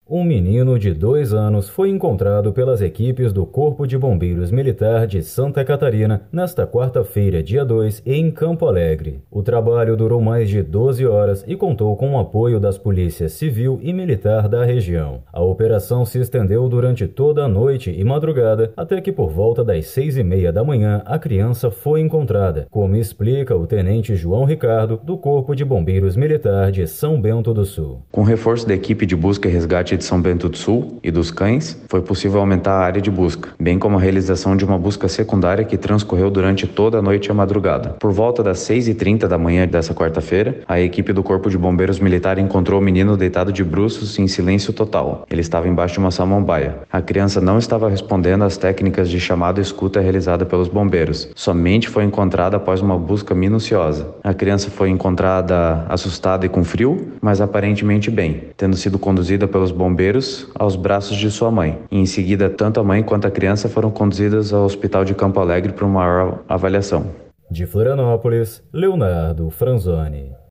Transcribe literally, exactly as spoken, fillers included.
Um menino de dois anos foi encontrado pelas equipes do Corpo de Bombeiros Militar de Santa Catarina nesta quarta-feira, dia dois, em Campo Alegre. O trabalho durou mais de doze horas e contou com o apoio das polícias civil e militar da região. A operação se estendeu durante toda a noite e madrugada, até que por volta das seis e meia da manhã a criança foi encontrada, como explica o tenente João Ricardo, do Corpo de Bombeiros Militar de São Bento do Sul. Com reforço da equipe de busca e resgate de São Bento do Sul e dos cães, foi possível aumentar a área de busca, bem como a realização de uma busca secundária que transcorreu durante toda a noite e a madrugada. Por volta das seis e trinta da manhã dessa quarta-feira, a equipe do Corpo de Bombeiros Militar encontrou o menino deitado de bruços em silêncio total. Ele estava embaixo de uma samambaia. A criança não estava respondendo às técnicas de chamada e escuta realizada pelos bombeiros. Somente foi encontrada após uma busca minuciosa. A criança foi encontrada assustada e com frio, mas aparentemente bem, tendo sido conduzida pelos bombeiros aos braços de sua mãe. E em seguida, tanto a mãe quanto a criança foram conduzidas ao Hospital de Campo Alegre para uma maior avaliação. De Florianópolis, Leonardo Franzoni.